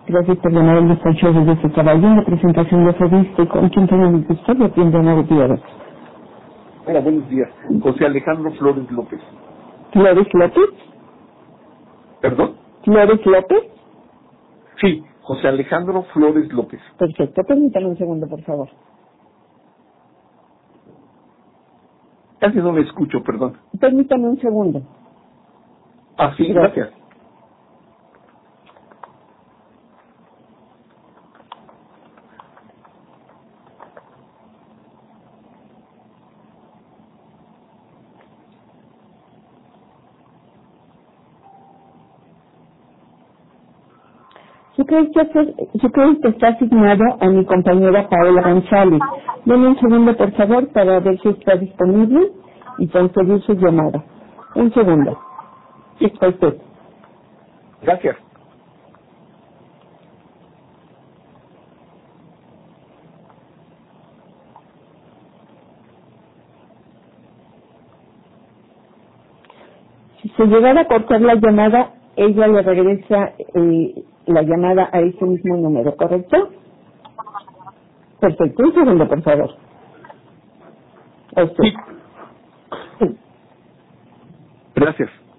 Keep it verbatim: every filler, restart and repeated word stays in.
Gracias por llamar al despacho de este caballo en la presentación de Fediste. ¿Con quién tengo el gusto? Le atiende Ana Gutiérrez. Hola, buenos días. José Alejandro Flores López. ¿Flores López? ¿Perdón? ¿Flores López? Sí, José Alejandro Flores López. Perfecto. Permítame un segundo, por favor. Casi no me escucho, perdón. Permítame un segundo. Ah, sí, Gracias. gracias. Su crédito, su crédito está asignado a mi compañera Paola González. Deme un segundo, por favor, para ver si está disponible y transferir su llamada. Un segundo. Sí, está usted. Gracias. Si se llegara a cortar la llamada, ella le regresa eh, la llamada a ese mismo número, ¿correcto? Perfecto. Un segundo, por favor. A usted. Sí, Sí. gracias.